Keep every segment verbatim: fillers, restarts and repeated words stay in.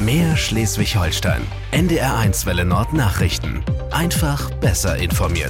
Mehr Schleswig-Holstein. N D R eins Welle Nord Nachrichten. Einfach besser informiert.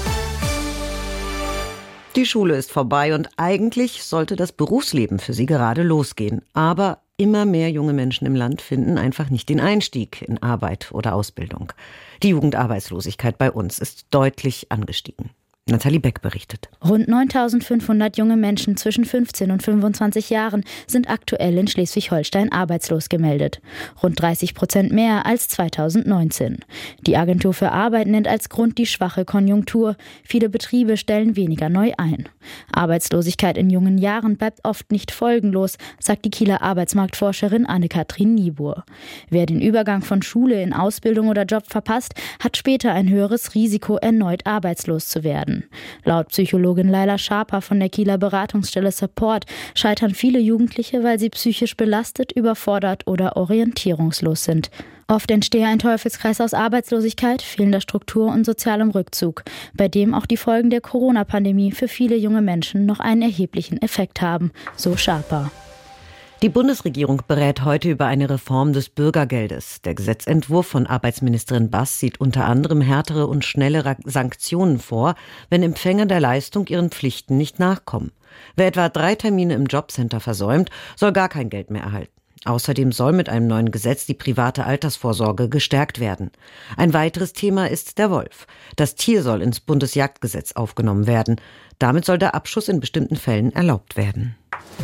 Die Schule ist vorbei und eigentlich sollte das Berufsleben für sie gerade losgehen. Aber immer mehr junge Menschen im Land finden einfach nicht den Einstieg in Arbeit oder Ausbildung. Die Jugendarbeitslosigkeit bei uns ist deutlich angestiegen. Nathalie Beck berichtet. Rund neuntausendfünfhundert junge Menschen zwischen fünfzehn und fünfundzwanzig Jahren sind aktuell in Schleswig-Holstein arbeitslos gemeldet. Rund dreißig Prozent mehr als zweitausendneunzehn. Die Agentur für Arbeit nennt als Grund die schwache Konjunktur. Viele Betriebe stellen weniger neu ein. Arbeitslosigkeit in jungen Jahren bleibt oft nicht folgenlos, sagt die Kieler Arbeitsmarktforscherin Anne-Kathrin Niebuhr. Wer den Übergang von Schule in Ausbildung oder Job verpasst, hat später ein höheres Risiko, erneut arbeitslos zu werden. Laut Psychologin Laila Schaper von der Kieler Beratungsstelle Support scheitern viele Jugendliche, weil sie psychisch belastet, überfordert oder orientierungslos sind. Oft entstehe ein Teufelskreis aus Arbeitslosigkeit, fehlender Struktur und sozialem Rückzug, bei dem auch die Folgen der Corona-Pandemie für viele junge Menschen noch einen erheblichen Effekt haben, so Schaper. Die Bundesregierung berät heute über eine Reform des Bürgergeldes. Der Gesetzentwurf von Arbeitsministerin Bass sieht unter anderem härtere und schnellere Sanktionen vor, wenn Empfänger der Leistung ihren Pflichten nicht nachkommen. Wer etwa drei Termine im Jobcenter versäumt, soll gar kein Geld mehr erhalten. Außerdem soll mit einem neuen Gesetz die private Altersvorsorge gestärkt werden. Ein weiteres Thema ist der Wolf. Das Tier soll ins Bundesjagdgesetz aufgenommen werden. Damit soll der Abschuss in bestimmten Fällen erlaubt werden.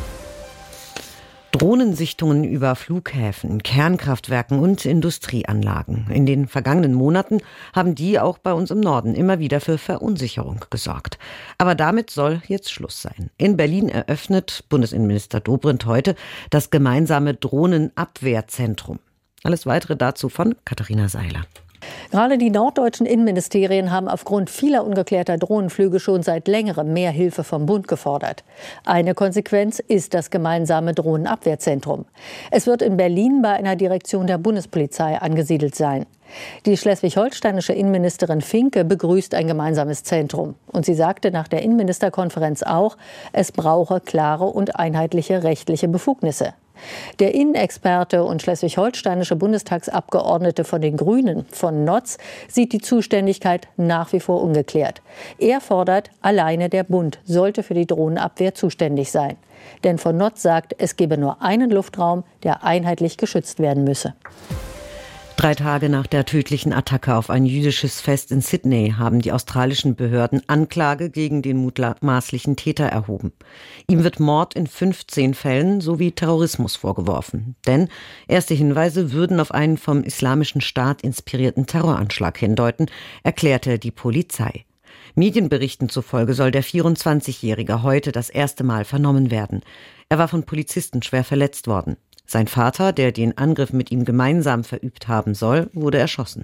Drohnensichtungen über Flughäfen, Kernkraftwerken und Industrieanlagen. In den vergangenen Monaten haben die auch bei uns im Norden immer wieder für Verunsicherung gesorgt. Aber damit soll jetzt Schluss sein. In Berlin eröffnet Bundesinnenminister Dobrindt heute das gemeinsame Drohnenabwehrzentrum. Alles Weitere dazu von Katharina Seiler. Gerade die norddeutschen Innenministerien haben aufgrund vieler ungeklärter Drohnenflüge schon seit längerem mehr Hilfe vom Bund gefordert. Eine Konsequenz ist das gemeinsame Drohnenabwehrzentrum. Es wird in Berlin bei einer Direktion der Bundespolizei angesiedelt sein. Die schleswig-holsteinische Innenministerin Finke begrüßt ein gemeinsames Zentrum. Und sie sagte nach der Innenministerkonferenz auch, es brauche klare und einheitliche rechtliche Befugnisse. Der Innenexperte und schleswig-holsteinische Bundestagsabgeordnete von den Grünen, von Notz, sieht die Zuständigkeit nach wie vor ungeklärt. Er fordert, alleine der Bund sollte für die Drohnenabwehr zuständig sein. Denn von Notz sagt, es gebe nur einen Luftraum, der einheitlich geschützt werden müsse. Drei Tage nach der tödlichen Attacke auf ein jüdisches Fest in Sydney haben die australischen Behörden Anklage gegen den mutmaßlichen Täter erhoben. Ihm wird Mord in fünfzehn Fällen sowie Terrorismus vorgeworfen. Denn erste Hinweise würden auf einen vom Islamischen Staat inspirierten Terroranschlag hindeuten, erklärte die Polizei. Medienberichten zufolge soll der vierundzwanzigjährige heute das erste Mal vernommen werden. Er war von Polizisten schwer verletzt worden. Sein Vater, der den Angriff mit ihm gemeinsam verübt haben soll, wurde erschossen.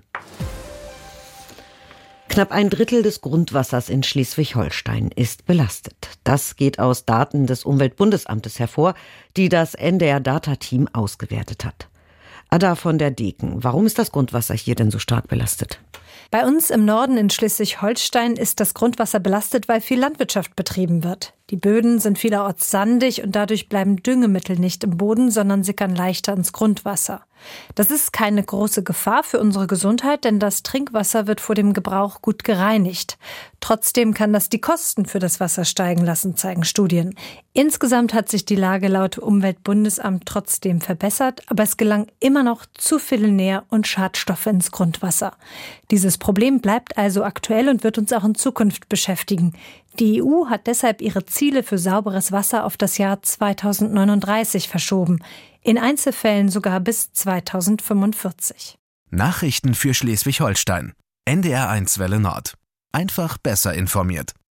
Knapp ein Drittel des Grundwassers in Schleswig-Holstein ist belastet. Das geht aus Daten des Umweltbundesamtes hervor, die das N D R-Data-Team ausgewertet hat. Ada von der Deken, warum ist das Grundwasser hier denn so stark belastet? Bei uns im Norden in Schleswig-Holstein ist das Grundwasser belastet, weil viel Landwirtschaft betrieben wird. Die Böden sind vielerorts sandig und dadurch bleiben Düngemittel nicht im Boden, sondern sickern leichter ins Grundwasser. Das ist keine große Gefahr für unsere Gesundheit, denn das Trinkwasser wird vor dem Gebrauch gut gereinigt. Trotzdem kann das die Kosten für das Wasser steigen lassen, zeigen Studien. Insgesamt hat sich die Lage laut Umweltbundesamt trotzdem verbessert, aber es gelangen immer noch zu viele Nähr- und Schadstoffe ins Grundwasser. Dieses Problem bleibt also aktuell und wird uns auch in Zukunft beschäftigen. Die E U hat deshalb ihre Ziele für sauberes Wasser auf das Jahr zweitausendneununddreißig verschoben. In Einzelfällen sogar bis zweitausendfünfundvierzig. Nachrichten für Schleswig-Holstein. N D R eins Welle Nord. Einfach besser informiert.